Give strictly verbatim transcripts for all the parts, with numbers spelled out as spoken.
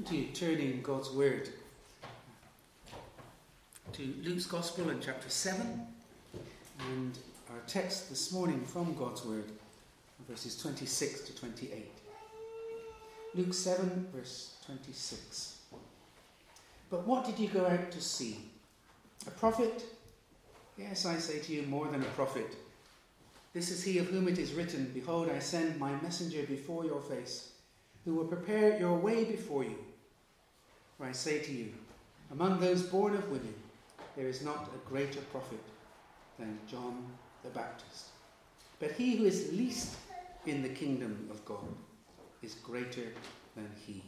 to turn in God's Word to Luke's Gospel in chapter seven, and our text this morning from God's Word, verses twenty-six to twenty-eight. Luke seven, verse twenty-six. But what did you go out to see? A prophet? Yes, I say to you, more than a prophet. This is he of whom it is written, Behold, I send my messenger before your face, who will prepare your way before you. For I say to you, among those born of women, there is not a greater prophet than John the Baptist. But he who is least in the kingdom of God is greater than he.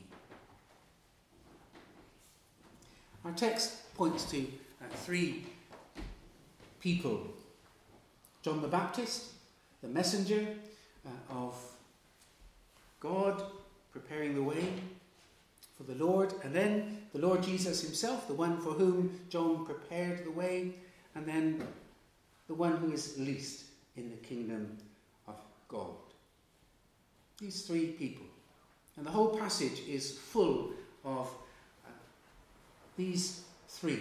Our text points to uh, three people. John the Baptist, the messenger uh, of God, preparing the way for the Lord, and then the Lord Jesus himself, the one for whom John prepared the way, and then the one who is least in the kingdom of God. These three people. And the whole passage is full of uh, these three.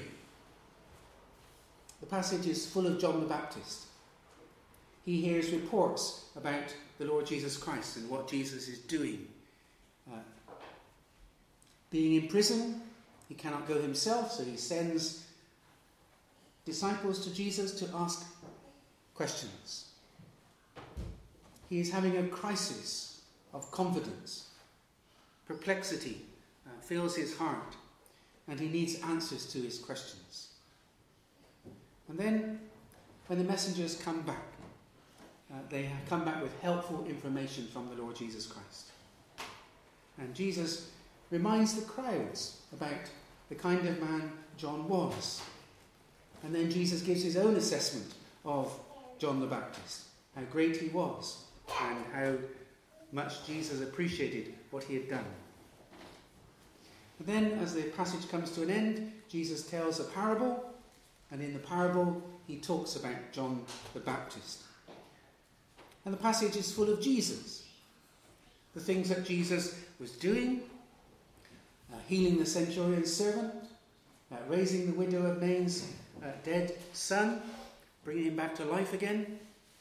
The passage is full of John the Baptist. He hears reports about the Lord Jesus Christ and what Jesus is doing. Uh, being in prison, he cannot go himself, so he sends disciples to Jesus to ask questions. He is having a crisis of confidence. Perplexity uh, fills his heart, and he needs answers to his questions. And then, when the messengers come back, uh, they come back with helpful information from the Lord Jesus Christ. And Jesus reminds the crowds about the kind of man John was. And then Jesus gives his own assessment of John the Baptist, how great he was, and how much Jesus appreciated what he had done. And then, as the passage comes to an end, Jesus tells a parable, and in the parable he talks about John the Baptist. And the passage is full of Jesus. The things that Jesus was doing, uh, healing the centurion's servant, uh, raising the widow of Nain's uh, dead son, bringing him back to life again,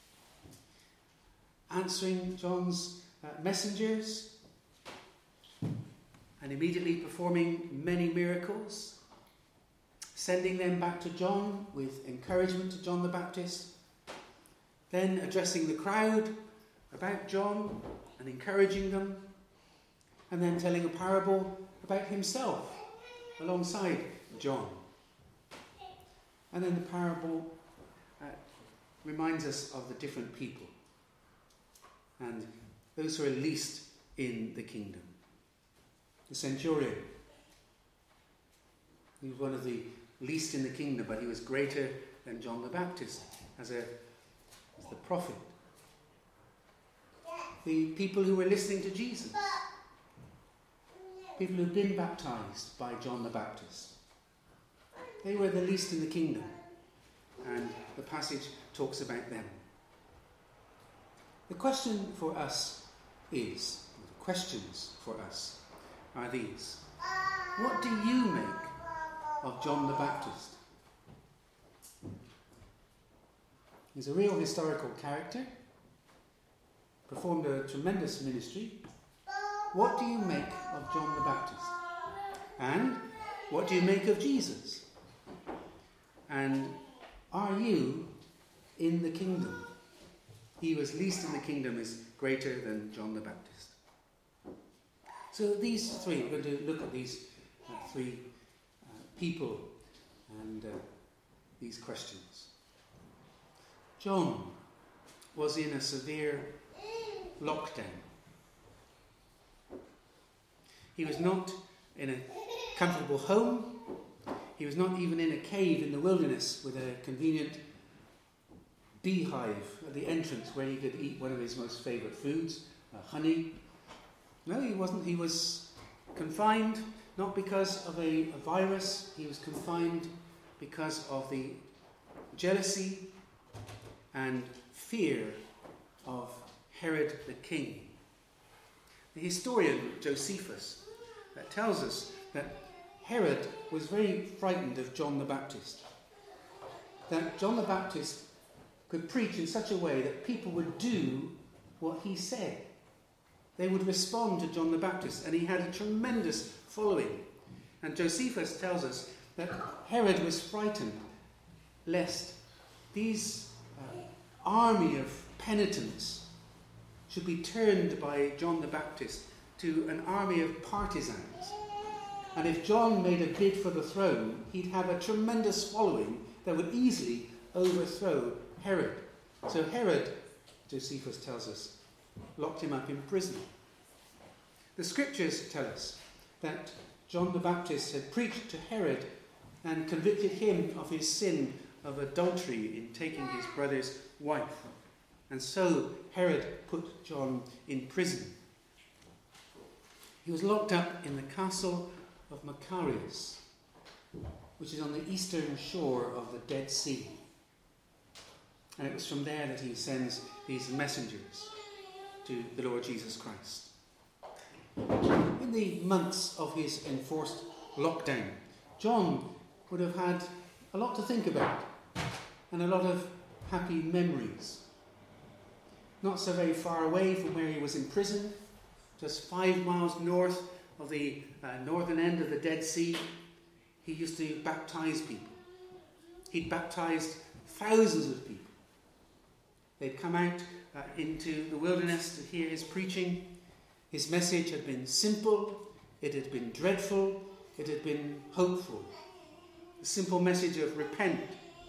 answering John's uh, messengers, and immediately performing many miracles, sending them back to John with encouragement to John the Baptist, then addressing the crowd about John and encouraging them, and then telling a parable about himself alongside John. And then the parable uh, reminds us of the different people and those who are least in the kingdom. The centurion, he was one of the least in the kingdom, but he was greater than John the Baptist as a as the prophet. The people who were listening to Jesus, people who'd been baptized by John the Baptist, they were the least in the kingdom, and the passage talks about them. The question for us is, the questions for us are these. What do you make of John the Baptist? He's a real historical character, performed a tremendous ministry. What do you make of John the Baptist? And what do you make of Jesus? And are you in the kingdom? He who was least in the kingdom is greater than John the Baptist. So these three, we're going to look at these uh, three uh, people and uh, these questions. John was in a severe lockdown. He was not in a comfortable home. He was not even in a cave in the wilderness with a convenient beehive at the entrance where he could eat one of his most favourite foods, uh, honey. No, he wasn't. He was confined not because of a, a virus. He was confined because of the jealousy and fear of Herod the king. The historian Josephus that tells us that Herod was very frightened of John the Baptist. That John the Baptist could preach in such a way that people would do what he said. They would respond to John the Baptist, and he had a tremendous following. And Josephus tells us that Herod was frightened lest these uh, army of penitents should be turned by John the Baptist to an army of partisans. And if John made a bid for the throne, he'd have a tremendous following that would easily overthrow Herod. So Herod, Josephus tells us, locked him up in prison. The scriptures tell us that John the Baptist had preached to Herod and convicted him of his sin of adultery in taking his brother's wife. And so Herod put John in prison. He was locked up in the castle of Macarius, which is on the eastern shore of the Dead Sea. And it was from there that he sends these messengers to the Lord Jesus Christ. In the months of his enforced lockdown, John would have had a lot to think about and a lot of happy memories. Not so very far away from where he was in prison, just five miles north of the uh, northern end of the Dead Sea, he used to baptize people. He'd baptized thousands of people. They'd come out uh, into the wilderness to hear his preaching. His message had been simple, it had been dreadful, it had been hopeful. A simple message of repent,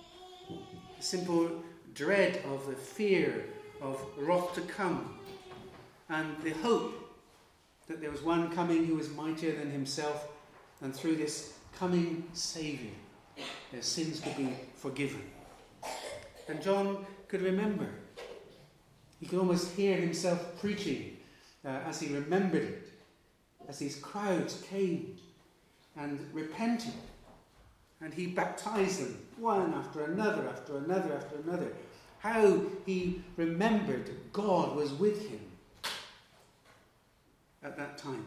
a simple dread of the fear of wrath to come, and the hope that there was one coming who was mightier than himself, and through this coming Saviour, their sins could be forgiven. And John could remember. He could almost hear himself preaching uh, as he remembered it, as these crowds came and repented. And he baptized them, one after another, after another, after another. How he remembered God was with him at that time.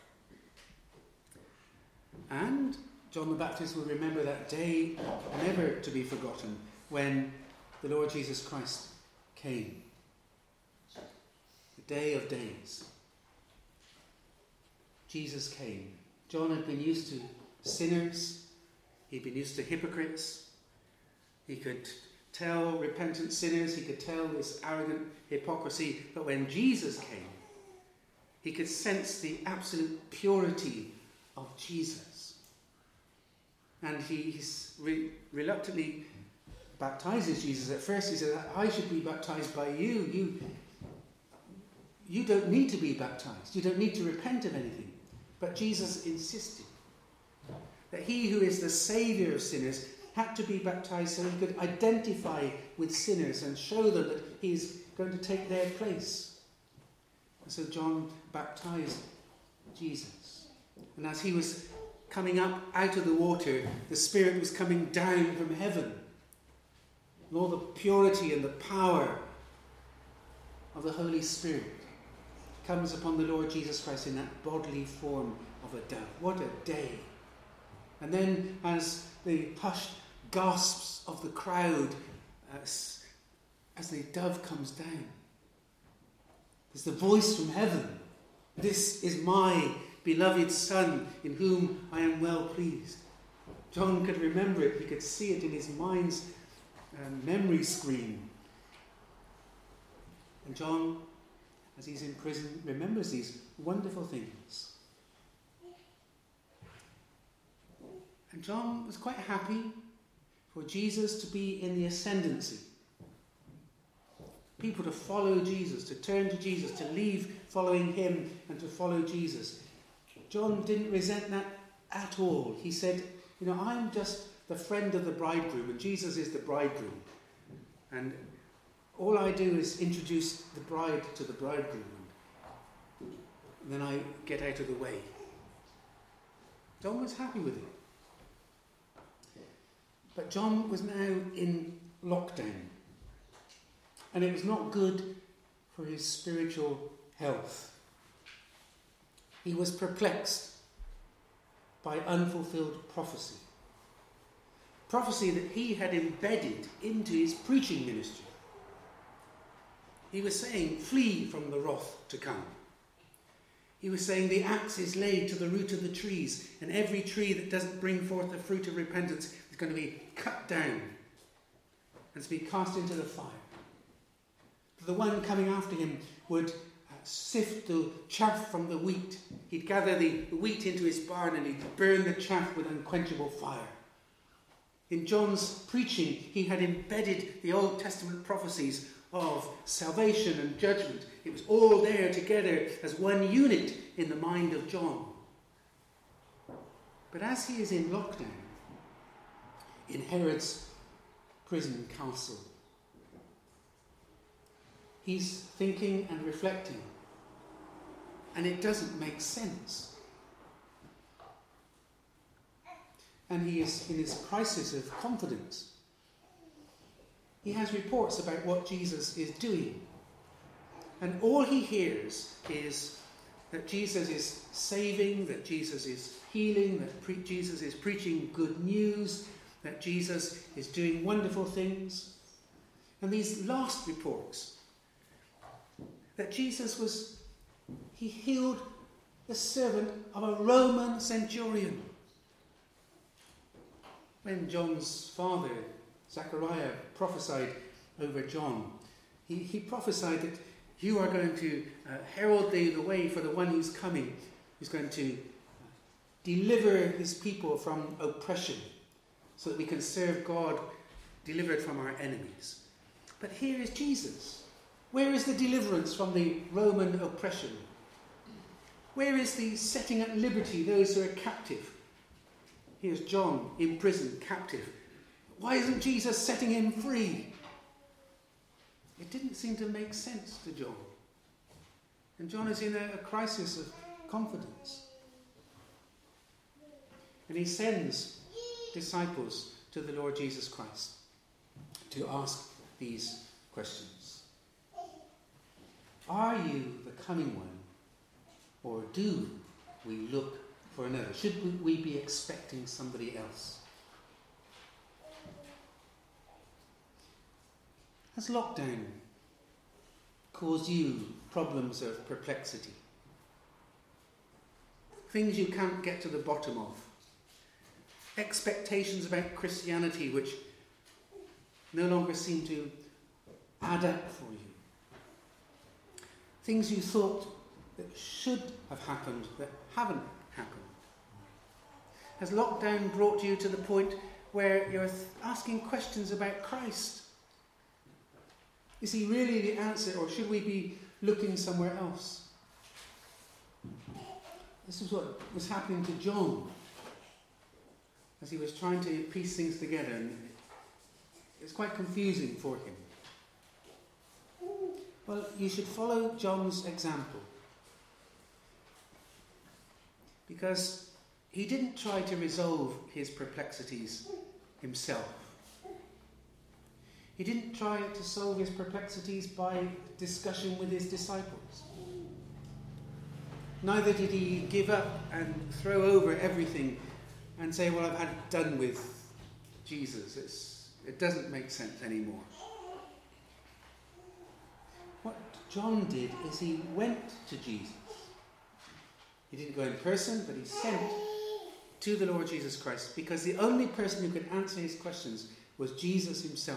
And John the Baptist will remember that day, never to be forgotten, when the Lord Jesus Christ came. The day of days. Jesus came. John had been used to sinners. He'd been used to hypocrites. He could tell repentant sinners. He could tell this arrogant hypocrisy. But when Jesus came, he could sense the absolute purity of Jesus. And he re- reluctantly baptizes Jesus. At first he says, I should be baptized by you. You, you don't need to be baptized. You don't need to repent of anything. But Jesus insisted that he who is the Saviour of sinners had to be baptized so he could identify with sinners and show them that he's going to take their place. And so John baptized Jesus. And as he was coming up out of the water, the Spirit was coming down from heaven. And all the purity and the power of the Holy Spirit comes upon the Lord Jesus Christ in that bodily form of a dove. What a day. And then as the hushed gasps of the crowd, as, as the dove comes down, there's the voice from heaven. This is my beloved Son, in whom I am well pleased. John could remember it. He could see it in his mind's um, memory screen. And John, as he's in prison, remembers these wonderful things. And John was quite happy for Jesus to be in the ascendancy. People to follow Jesus, to turn to Jesus, to leave following him and to follow Jesus. John didn't resent that at all. He said, you know, I'm just the friend of the bridegroom, and Jesus is the bridegroom. And all I do is introduce the bride to the bridegroom. And then I get out of the way. John was happy with it. But John was now in lockdown. And it was not good for his spiritual health. He was perplexed. by unfulfilled prophecy. Prophecy that he had embedded into his preaching ministry. He was saying, flee from the wrath to come. He was saying the axe is laid to the root of the trees, and every tree that doesn't bring forth the fruit of repentance is going to be cut down and to be cast into the fire. The one coming after him would uh, sift the chaff from the wheat. He'd gather the wheat into his barn and he'd burn the chaff with unquenchable fire. In John's preaching, he had embedded the Old Testament prophecies of salvation and judgment. It was all there together as one unit in the mind of John. But as he is in lockdown, in Herod's prison castle, he's thinking and reflecting, and it doesn't make sense. And he is in his crisis of confidence. He has reports about what Jesus is doing. And all he hears is that Jesus is saving, that Jesus is healing, that pre- Jesus is preaching good news, that Jesus is doing wonderful things. And these last reports, that Jesus was, he healed the servant of a Roman centurion. When John's father, Zechariah, prophesied over John, he, he prophesied that you are going to uh, herald the, the way for the one who's coming, who's going to deliver his people from oppression so that we can serve God delivered from our enemies. But here is Jesus. Where is the deliverance from the Roman oppression? Where is the setting at liberty those who are captive? Here's John in prison, captive. Why isn't Jesus setting him free? It didn't seem to make sense to John. And John is in a, a crisis of confidence. And he sends disciples to the Lord Jesus Christ to ask these questions. Are you the coming one, or do we look for another? Should we be expecting somebody else? Has lockdown caused you problems of perplexity? Things you can't get to the bottom of? Expectations about Christianity which no longer seem to add up for you? Things you thought that should have happened that haven't happened? Has lockdown brought you to the point where you're asking questions about Christ? Is he really the answer, or should we be looking somewhere else? This is what was happening to John as he was trying to piece things together, and it's quite confusing for him. Well, you should follow John's example, because he didn't try to resolve his perplexities himself. He didn't try to solve his perplexities by discussion with his disciples. Neither did he give up and throw over everything and say, well, I've had it done with Jesus. It's, it doesn't make sense anymore. What John did is he went to Jesus. He didn't go in person, but he sent to the Lord Jesus Christ, because the only person who could answer his questions was Jesus himself.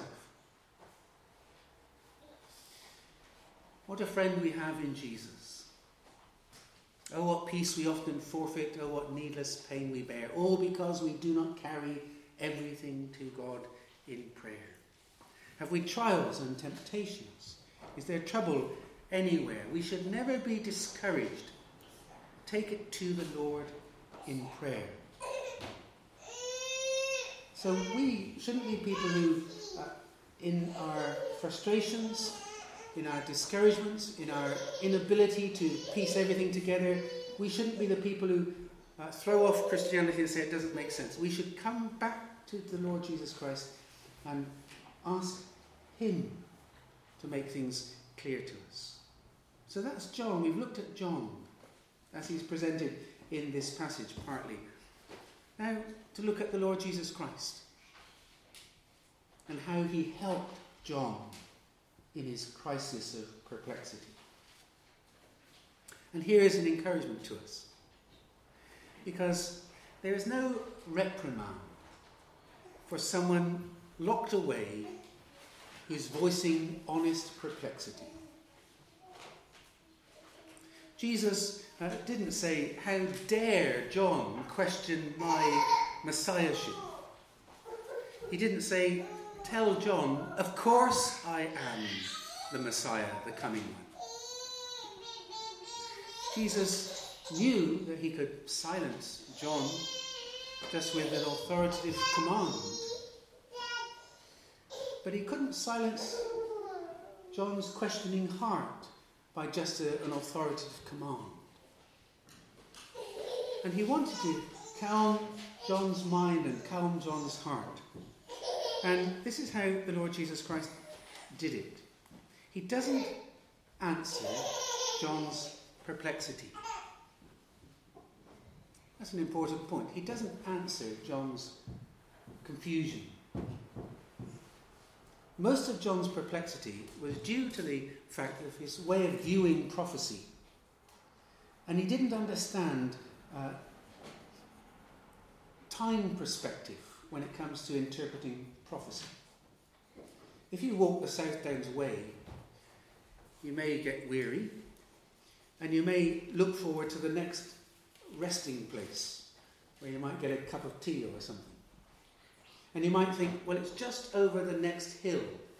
What a friend we have in Jesus. Oh, what peace we often forfeit. Oh, what needless pain we bear. All because we do not carry everything to God in prayer. Have we trials and temptations? Is there trouble anywhere? We should never be discouraged. Take it to the Lord in prayer. So we shouldn't be people who, uh, in our frustrations, in our discouragements, in our inability to piece everything together, we shouldn't be the people who uh, throw off Christianity and say it doesn't make sense. We should come back to the Lord Jesus Christ and ask him to make things clear to us. So that's John. We've looked at John as he's presented in this passage partly. Now, to look at the Lord Jesus Christ and how he helped John in his crisis of perplexity. And here is an encouragement to us, because there is no reprimand for someone locked away who's voicing honest perplexity. Jesus uh, didn't say, "How dare John question my messiahship?" He didn't say, "Tell John, of course I am the Messiah, the coming one." Jesus knew that he could silence John just with an authoritative command. But he couldn't silence John's questioning heart by just a, an authoritative command. And he wanted to calm John's mind and calm John's heart. And this is how the Lord Jesus Christ did it. He doesn't answer John's perplexity. That's an important point. He doesn't answer John's confusion. Most of John's perplexity was due to the fact of his way of viewing prophecy. And he didn't understand uh, time perspective when it comes to interpreting prophecy. If you walk the South Downs Way, you may get weary, and you may look forward to the next resting place where you might get a cup of tea or something. And you might think, well, it's just over the next hill.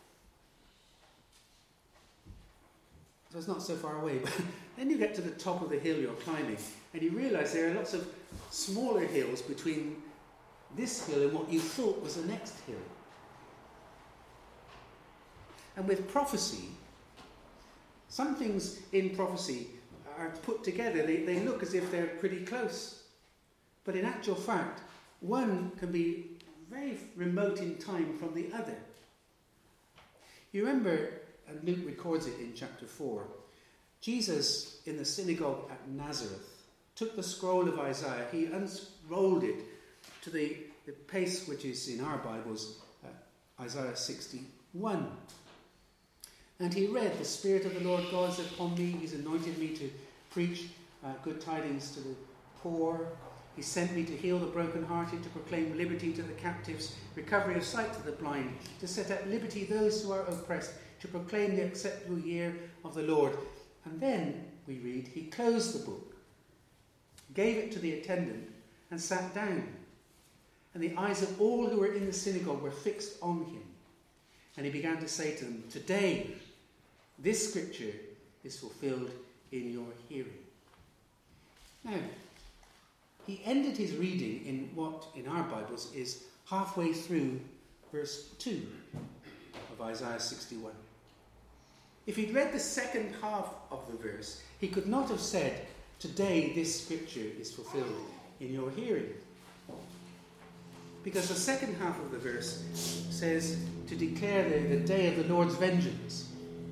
So it's not so far away. But then you get to the top of the hill you're climbing, and you realise there are lots of smaller hills between this hill and what you thought was the next hill. And with prophecy, some things in prophecy are put together. They, they look as if they're pretty close. But in actual fact, one can be very remote in time from the other. You remember, and Luke records it in chapter four, Jesus in the synagogue at Nazareth took the scroll of Isaiah, he unrolled it to the, the pace which is in our Bibles, uh, Isaiah sixty-one. And he read, "The Spirit of the Lord God is upon me, he's anointed me to preach uh, good tidings to the poor. He sent me to heal the brokenhearted, to proclaim liberty to the captives, recovery of sight to the blind, to set at liberty those who are oppressed, to proclaim the acceptable year of the Lord." And then, we read, he closed the book, gave it to the attendant, and sat down. And the eyes of all who were in the synagogue were fixed on him. And he began to say to them, "Today, this scripture is fulfilled in your hearing." Now, he ended his reading in what, in our Bibles, is halfway through verse two of Isaiah sixty-one. If he'd read the second half of the verse, he could not have said, "Today this scripture is fulfilled in your hearing." Because the second half of the verse says to declare the, the day of the Lord's vengeance.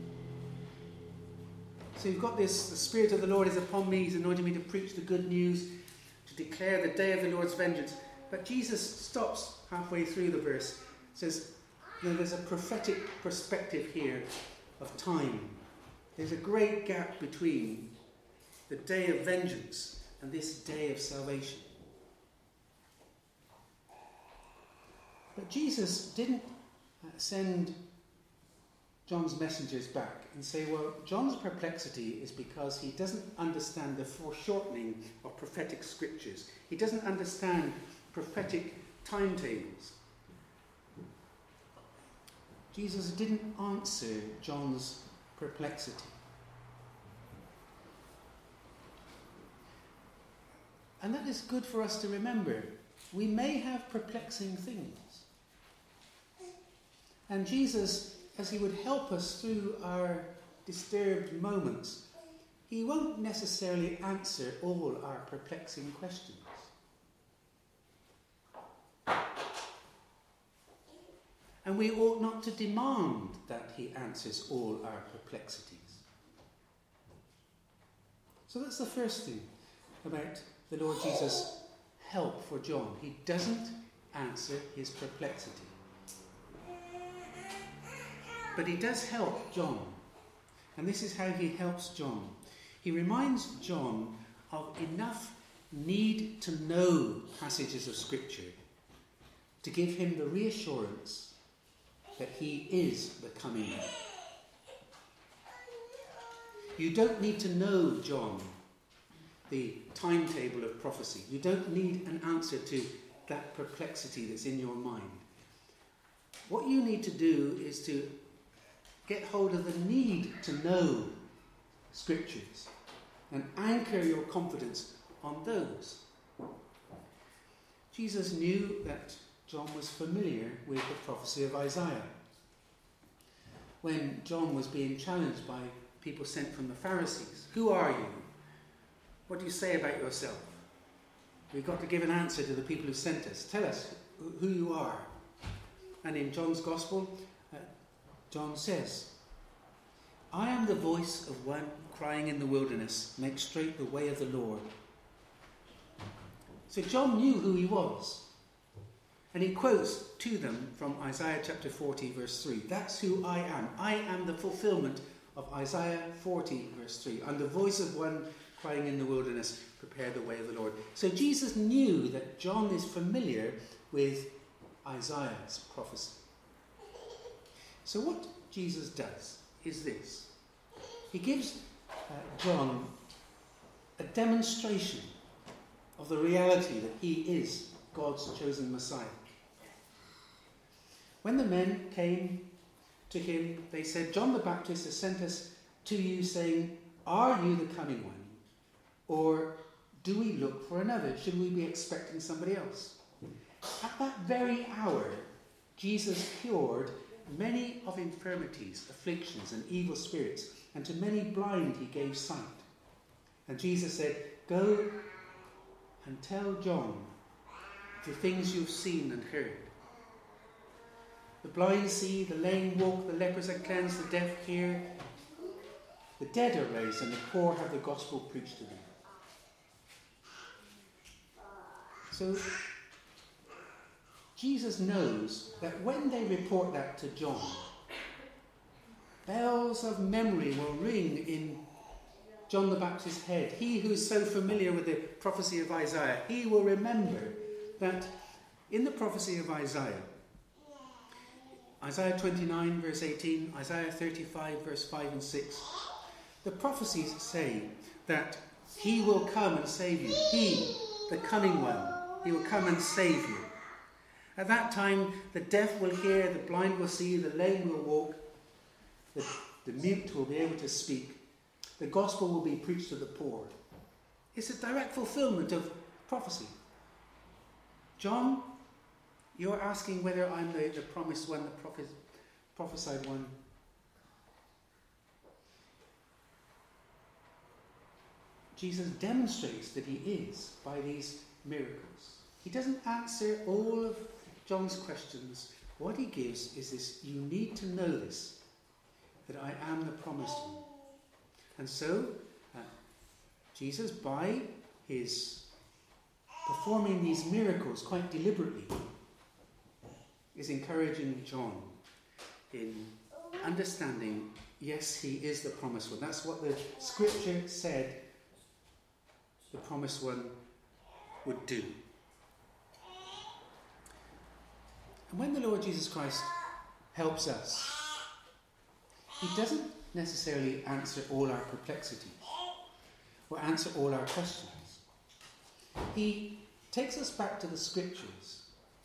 So you've got this, "The Spirit of the Lord is upon me, he's anointed me to preach the good news, to declare the day of the Lord's vengeance." But Jesus stops halfway through the verse, says, you know, there's a prophetic perspective here of time. There's a great gap between the day of vengeance and this day of salvation. But Jesus didn't send John's messengers back and say, well, John's perplexity is because he doesn't understand the foreshortening of prophetic scriptures. He doesn't understand prophetic timetables. Jesus didn't answer John's perplexity. And that is good for us to remember. We may have perplexing things. And Jesus, as he would help us through our disturbed moments, he won't necessarily answer all our perplexing questions. And we ought not to demand that he answers all our perplexities. So that's the first thing about the Lord Jesus help for John. He doesn't answer his perplexity. But he does help John. And this is how he helps John. He reminds John of enough need to know passages of Scripture to give him the reassurance that he is the coming one. You don't need to know, John, the timetable of prophecy. You don't need an answer to that perplexity that's in your mind. What you need to do is to get hold of the need to know Scriptures and anchor your confidence on those. Jesus knew that John was familiar with the prophecy of Isaiah. When John was being challenged by people sent from the Pharisees, who are you? What do you say about yourself? We've got to give an answer to the people who sent us. Tell us who you are. And in John's Gospel, uh, John says, I am the voice of one crying in the wilderness, make straight the way of the Lord. So John knew who he was. And he quotes to them from Isaiah chapter forty, verse three. That's who I am. I am the fulfillment of Isaiah forty, verse three. I'm the voice of one crying in the wilderness, prepare the way of the Lord. So Jesus knew that John is familiar with Isaiah's prophecy. So what Jesus does is this. He gives uh, John a demonstration of the reality that he is God's chosen Messiah. When the men came to him, they said, John the Baptist has sent us to you saying, are you the coming one? Or do we look for another? Should we be expecting somebody else? At that very hour, Jesus cured many of infirmities, afflictions, and evil spirits, and to many blind he gave sight. And Jesus said, go and tell John the things you've seen and heard. The blind see, the lame walk, the lepers are cleansed, the deaf hear, the dead are raised, and the poor have the gospel preached to them. So, Jesus knows that when they report that to John, bells of memory will ring in John the Baptist's head. He who is so familiar with the prophecy of Isaiah, he will remember that in the prophecy of Isaiah, Isaiah twenty-nine verse eighteen, Isaiah thirty-five verse five and six, the prophecies say that he will come and save you. He, the coming one, he will come and save you. At that time, the deaf will hear, the blind will see, the lame will walk, the, the mute will be able to speak, the gospel will be preached to the poor. It's a direct fulfillment of prophecy. John, you're asking whether I'm the, the promised one, the prophet, prophesied one. Jesus demonstrates that he is by these miracles. He doesn't answer all of John's questions. What he gives is this, you need to know this, that I am the promised one. And so, uh, Jesus, by his performing these miracles quite deliberately, is encouraging John in understanding, yes, he is the promised one. That's what the scripture said the promised one would do. And when the Lord Jesus Christ helps us, he doesn't necessarily answer all our perplexities or answer all our questions. He takes us back to the scriptures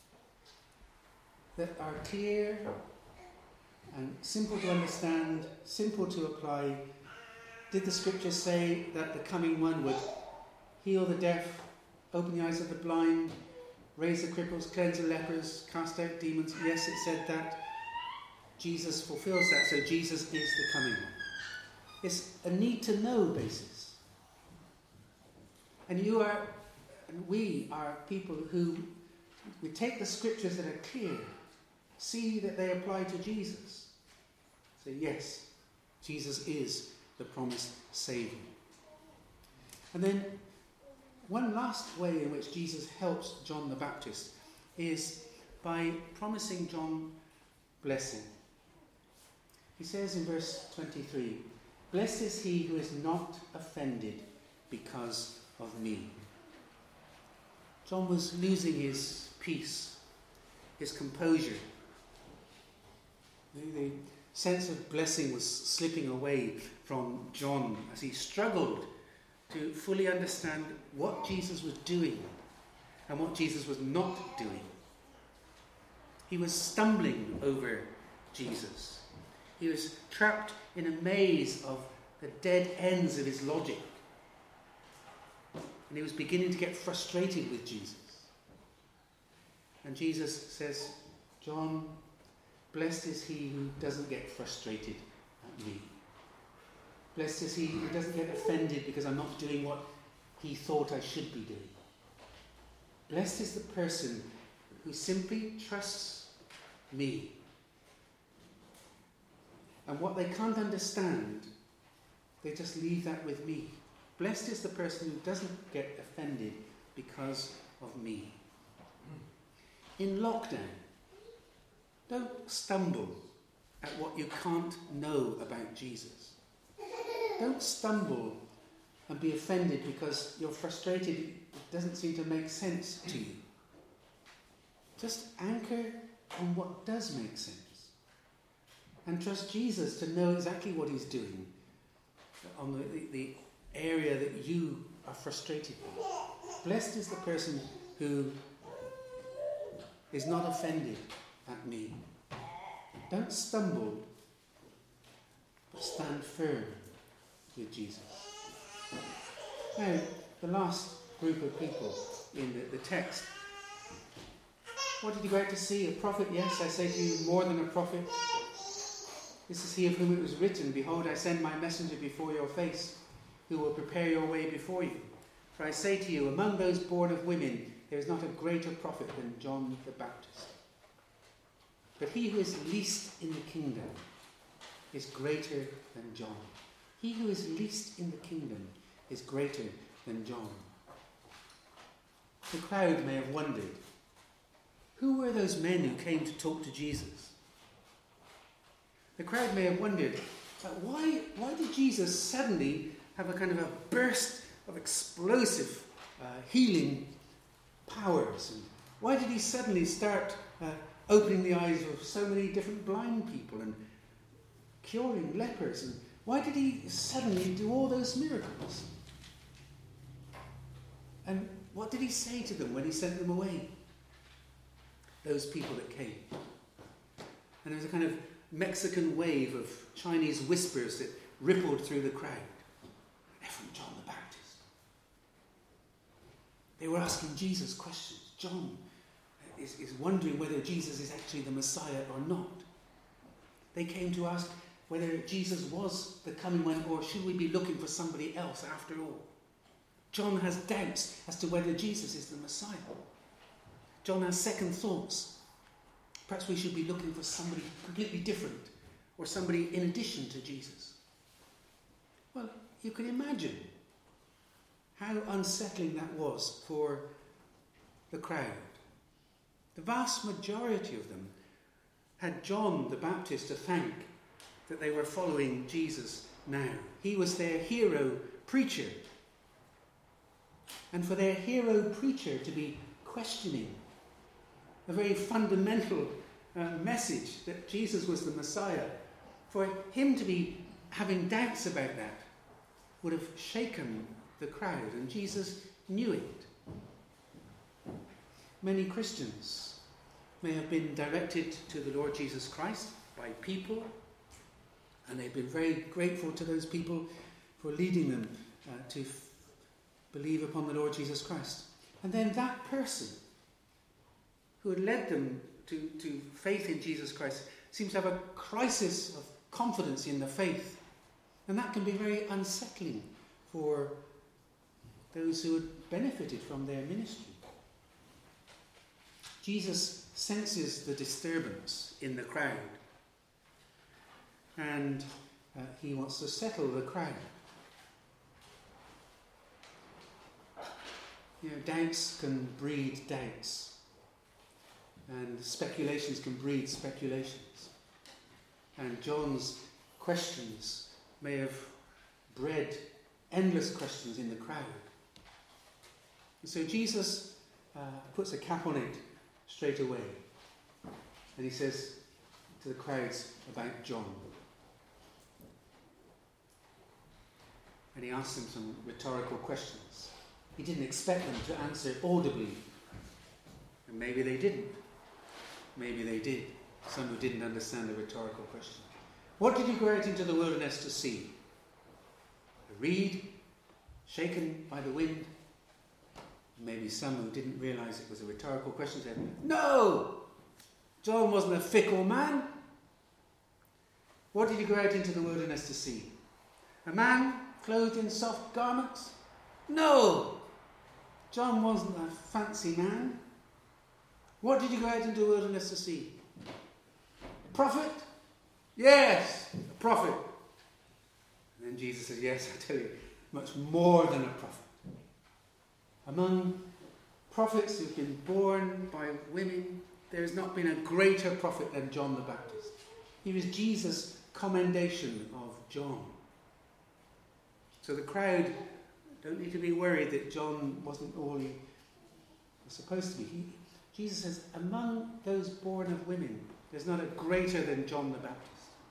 that are clear and simple to understand, simple to apply. Did the scriptures say that the coming one would heal the deaf, open the eyes of the blind, raise the cripples, cleanse the lepers, cast out demons? Yes, it said that. Jesus fulfills that, so Jesus is the coming one. It's a need to know basis. And you are, and we are people who, we take the scriptures that are clear, see that they apply to Jesus. Say, yes, Jesus is the promised Saviour. And then one last way in which Jesus helps John the Baptist is by promising John blessing. He says in verse twenty-three, "Blessed is he who is not offended because of me." John was losing his peace, his composure. The, the sense of blessing was slipping away from John as he struggled to fully understand what Jesus was doing and what Jesus was not doing. He was stumbling over Jesus. He was trapped in a maze of the dead ends of his logic. And he was beginning to get frustrated with Jesus. And Jesus says, "John, blessed is he who doesn't get frustrated at me. Blessed is he who doesn't get offended because I'm not doing what he thought I should be doing. Blessed is the person who simply trusts me. And what they can't understand, they just leave that with me. Blessed is the person who doesn't get offended because of me." In lockdown, don't stumble at what you can't know about Jesus. Don't stumble and be offended because you're frustrated. It doesn't seem to make sense to you. Just anchor on what does make sense. And trust Jesus to know exactly what he's doing on the, the, the area that you are frustrated with. Blessed is the person who is not offended at me. Don't stumble, but stand firm with Jesus. Now, the last group of people in the, the text. What did you go out to see? A prophet? Yes, I say to you, more than a prophet. This is he of whom it was written, "Behold, I send my messenger before your face, who will prepare your way before you. For I say to you, among those born of women, there is not a greater prophet than John the Baptist. But he who is least in the kingdom is greater than John." He who is least in the kingdom is greater than John. The crowd may have wondered, who were those men who came to talk to Jesus? The crowd may have wondered, uh, why, why did Jesus suddenly have a kind of a burst of explosive uh, healing powers? And why did he suddenly start uh, opening the eyes of so many different blind people and curing lepers? And why did he suddenly do all those miracles? And what did he say to them when he sent them away? Those people that came. And there was a kind of Mexican wave of Chinese whispers that rippled through the crowd. They're from John the Baptist. They were asking Jesus questions. John is, is wondering whether Jesus is actually the Messiah or not. They came to ask whether Jesus was the coming one, or should we be looking for somebody else after all. John has doubts as to whether Jesus is the Messiah. John has second thoughts. Perhaps we should be looking for somebody completely different, or somebody in addition to Jesus. Well, you can imagine how unsettling that was for the crowd. The vast majority of them had John the Baptist to thank that they were following Jesus now. He was their hero preacher. And for their hero preacher to be questioning a very fundamental uh, message that Jesus was the Messiah, for him to be having doubts about that would have shaken the crowd, and Jesus knew it. Many Christians may have been directed to the Lord Jesus Christ by people, and they've been very grateful to those people for leading them uh, to f- believe upon the Lord Jesus Christ. And then that person who had led them to, to faith in Jesus Christ seems to have a crisis of confidence in the faith. And that can be very unsettling for those who had benefited from their ministry. Jesus senses the disturbance in the crowd, and uh, he wants to settle the crowd. You know, doubts can breed doubts. And speculations can breed speculations. And John's questions may have bred endless questions in the crowd. And so Jesus uh, puts a cap on it straight away. And he says to the crowds about John. And he asks them some rhetorical questions. He didn't expect them to answer audibly. And maybe they didn't. Maybe they did. Some who didn't understand the rhetorical question. What did you go out into the wilderness to see? A reed shaken by the wind? Maybe some who didn't realise it was a rhetorical question said, no! John wasn't a fickle man. What did you go out into the wilderness to see? A man clothed in soft garments? No! John wasn't a fancy man. What did you go out into the wilderness to see? A prophet? Yes, a prophet. And then Jesus says, yes, I tell you, much more than a prophet. Among prophets who've been born by women, there has not been a greater prophet than John the Baptist. He was Jesus' commendation of John. So the crowd don't need to be worried that John wasn't all he was supposed to be. He, Jesus says, among those born of women, there's not a greater than John the Baptist.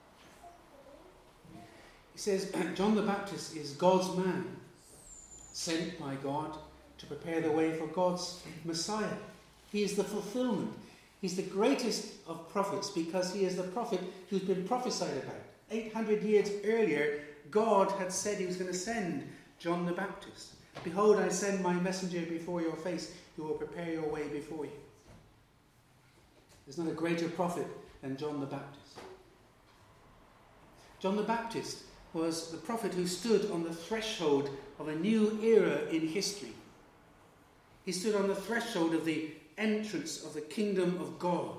He says, John the Baptist is God's man, sent by God to prepare the way for God's Messiah. He is the fulfillment. He's the greatest of prophets because he is the prophet who's been prophesied about. eight hundred years earlier, God had said he was going to send John the Baptist. Behold, I send my messenger before your face who will prepare your way before you. There's not a greater prophet than John the Baptist. John the Baptist was the prophet who stood on the threshold of a new era in history. He stood on the threshold of the entrance of the kingdom of God.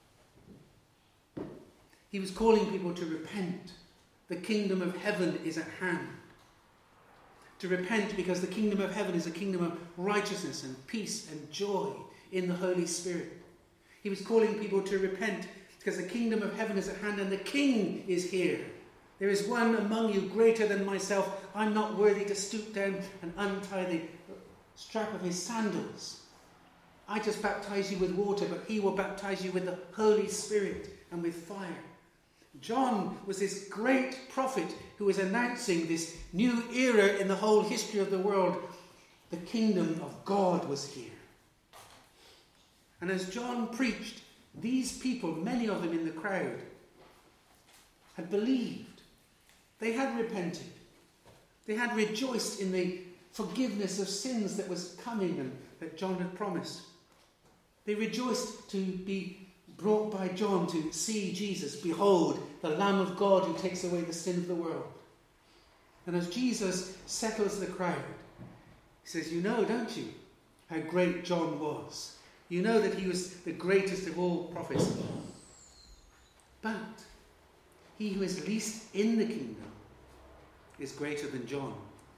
He was calling people to repent. The kingdom of heaven is at hand. To repent because the kingdom of heaven is a kingdom of righteousness and peace and joy in the Holy Spirit. He was calling people to repent because the kingdom of heaven is at hand and the King is here. There is one among you greater than myself. I'm not worthy to stoop down and untie the strap of his sandals. I just baptize you with water, but he will baptize you with the Holy Spirit and with fire. John was this great prophet who was announcing this new era in the whole history of the world. The kingdom of God was here. And as John preached, these people, many of them in the crowd, had believed. They had repented. They had rejoiced in the forgiveness of sins that was coming and that John had promised. They rejoiced to be brought by John to see Jesus. Behold, the Lamb of God who takes away the sin of the world. And as Jesus settles the crowd, he says, you know, don't you, how great John was. You know that he was the greatest of all prophets. But he who is least in the kingdom is greater than John.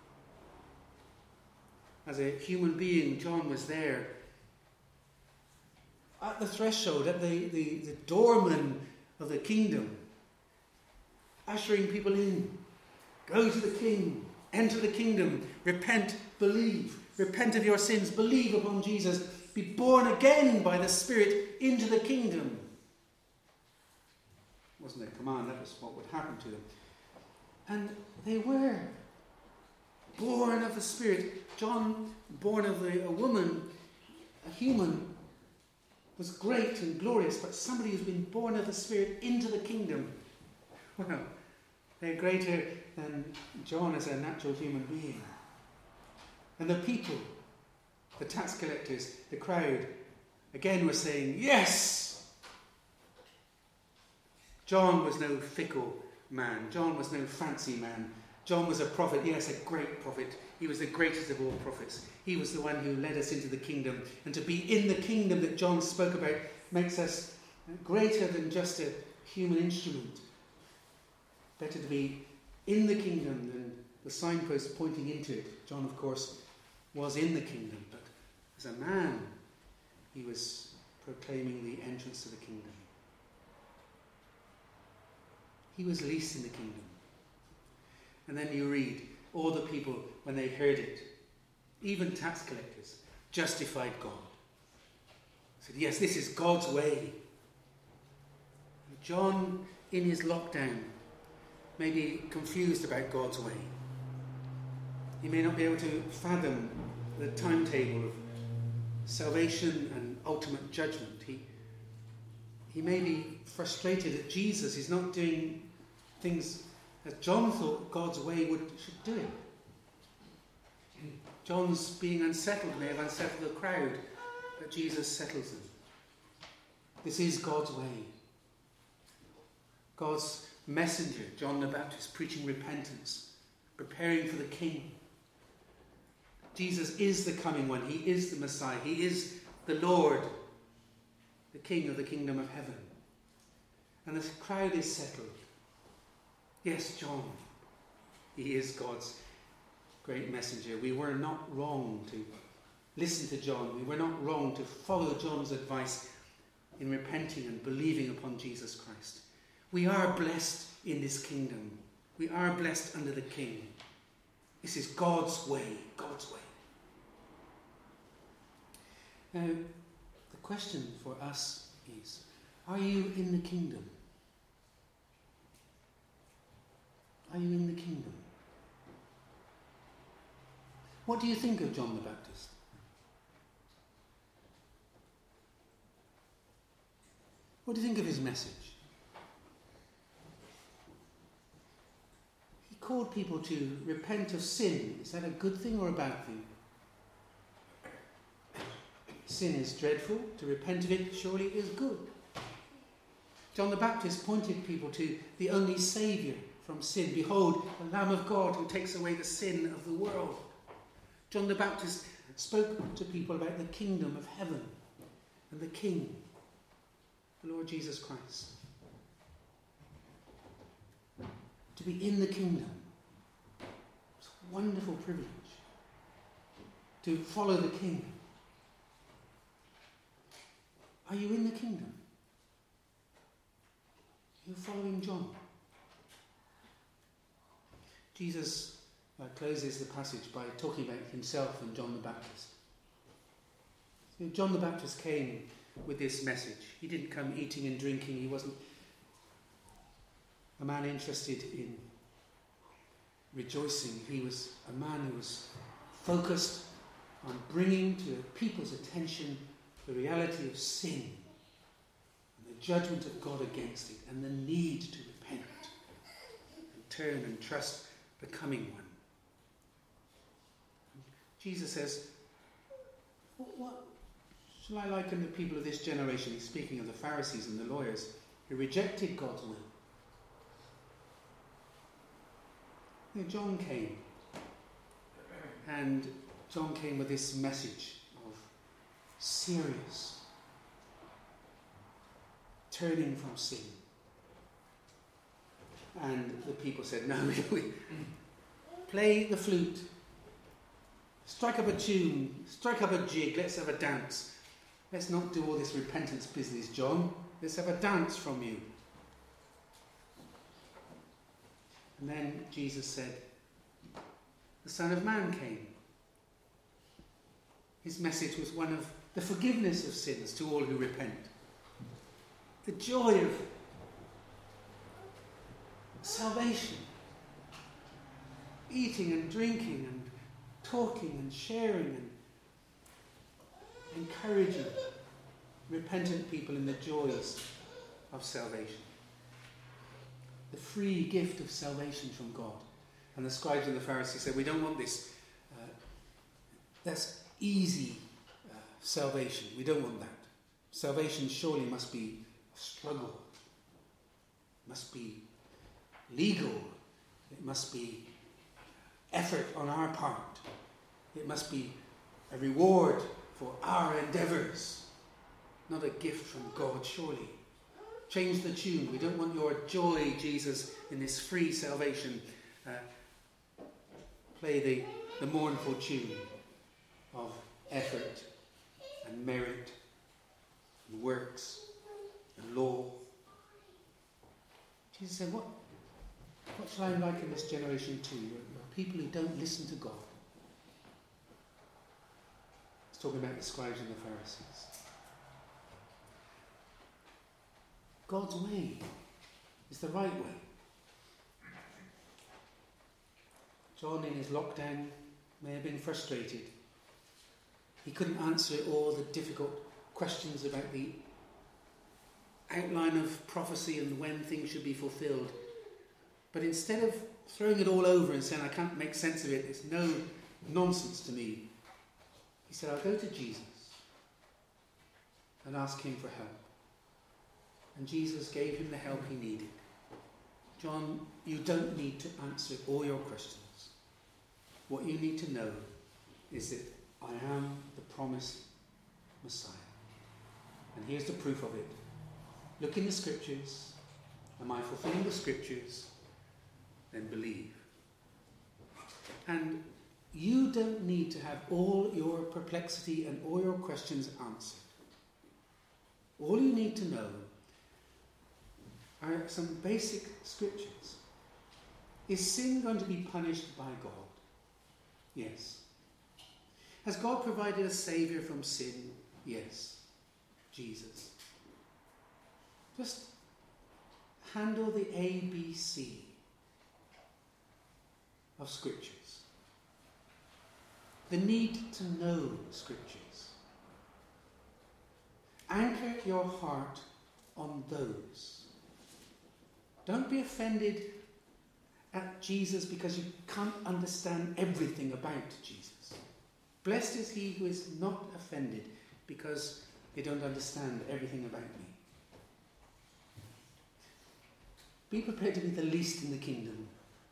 As a human being, John was there at the threshold, at the, the, the doorman of the kingdom, ushering people in. Go to the king, enter the kingdom, repent, believe, repent of your sins, believe upon Jesus, be born again by the Spirit into the kingdom. It wasn't a command, that was what would happen to them. And they were born of the Spirit. John, born of a, a woman, a human, was great and glorious, but somebody who's been born of the Spirit into the kingdom, well, they're greater than John as a natural human being. And the people, the tax collectors, the crowd, again were saying, yes! John was no fickle man. John was no fancy man. John was a prophet, yes, a great prophet. He was the greatest of all prophets. He was the one who led us into the kingdom. And to be in the kingdom that John spoke about makes us greater than just a human instrument. Better to be in the kingdom than the signpost pointing into it. John, of course, was in the kingdom, but As a man, he was proclaiming the entrance to the kingdom. He was least in the kingdom. And then you read, all the people, when they heard it, even tax collectors, justified God. Said, yes, this is God's way. John, in his lockdown, may be confused about God's way. He may not be able to fathom the timetable of salvation and ultimate judgment. He, he may be frustrated that Jesus is not doing things as John thought God's way would should do it. John's being unsettled may have unsettled the crowd, but Jesus settles them. This is God's way. God's messenger, John the Baptist, preaching repentance, preparing for the King. Jesus is the coming one. He is the Messiah. He is the Lord, the King of the kingdom of heaven. And the crowd is settled. Yes, John, he is God's great messenger. We were not wrong to listen to John. We were not wrong to follow John's advice in repenting and believing upon Jesus Christ. We are blessed in this kingdom. We are blessed under the King. This is God's way, God's way. Now, the question for us is, are you in the kingdom? Are you in the kingdom? What do you think of John the Baptist? What do you think of his message? He called people to repent of sin. Is that a good thing or a bad thing? Sin is dreadful. To repent of it surely is good. John the Baptist pointed people to the only Saviour from sin. Behold, the Lamb of God who takes away the sin of the world. John the Baptist spoke to people about the kingdom of heaven and the King, the Lord Jesus Christ. To be in the kingdom. It's a wonderful privilege. To follow the King. Are you in the kingdom? Are you following John? Jesus uh, closes the passage by talking about himself and John the Baptist. So John the Baptist came with this message. He didn't come eating and drinking. He wasn't a man interested in rejoicing. He was a man who was focused on bringing to people's attention the reality of sin and the judgment of God against it and the need to repent and turn and trust the coming one. Jesus says, what, what shall I liken the people of this generation? He's speaking of the Pharisees and the lawyers who rejected God's will. You know, John came, and John came with this message of serious turning from sin. And the people said, no, we play the flute, strike up a tune, strike up a jig, let's have a dance. Let's not do all this repentance business, John. Let's have a dance from you. And then Jesus said, the Son of Man came. His message was one of the forgiveness of sins to all who repent. The joy of salvation. Eating and drinking and talking and sharing and encouraging repentant people in the joys of salvation. The free gift of salvation from God. And the scribes and the Pharisees said, we don't want this. Uh, that's easy uh, salvation. We don't want that. Salvation surely must be a struggle. Must be legal. It must be effort on our part. It must be a reward for our endeavours. Not a gift from God, surely. Change the tune. We don't want your joy, Jesus, in this free salvation. Uh, play the, the mournful tune of effort and merit and works and law. Jesus said, what, what shall I liken this generation to? You're, you're people who don't listen to God. He's talking about the scribes and the Pharisees. God's way is the right way. John, in his lockdown, may have been frustrated. He couldn't answer all the difficult questions about the outline of prophecy and when things should be fulfilled. But instead of throwing it all over and saying, I can't make sense of it, it's no nonsense to me, he said, I'll go to Jesus and ask him for help. And Jesus gave him the help he needed. John, you don't need to answer all your questions. What you need to know is that I am the promised Messiah. And here's the proof of it. Look in the scriptures. Am I fulfilling the scriptures? Then believe. And you don't need to have all your perplexity and all your questions answered. All you need to know are some basic scriptures. Is sin going to be punished by God? Yes. Has God provided a saviour from sin? Yes. Jesus. Just handle the A B C of scriptures. The need to know scriptures. Anchor your heart on those. Don't be offended at Jesus because you can't understand everything about Jesus. Blessed is he who is not offended because they don't understand everything about me. Be prepared to be the least in the kingdom.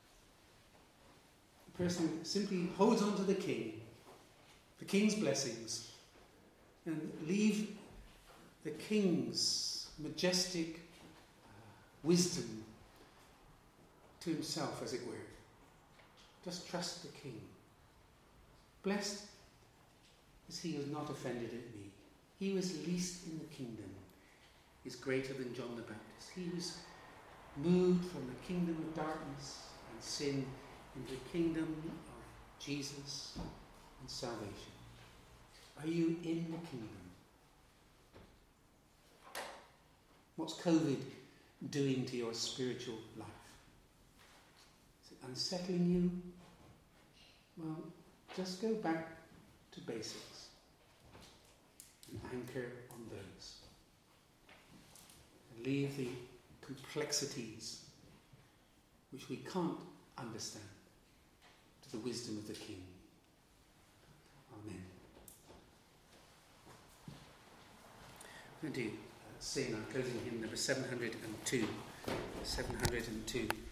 The person who simply holds on to the king, the king's blessings, and leave the king's majestic uh, wisdom to himself, as it were. Just trust the king. Blessed is he who is not offended at me. He who is least in the kingdom is greater than John the Baptist. He who is moved from the kingdom of darkness and sin into the kingdom of Jesus and salvation. Are you in the kingdom? What's COVID doing to your spiritual life? Is it unsettling you? Well, just go back to basics and anchor on those. And leave the complexities which we can't understand to the wisdom of the King. Amen. I'm going to uh, sing our closing hymn number seven hundred two. seven hundred two.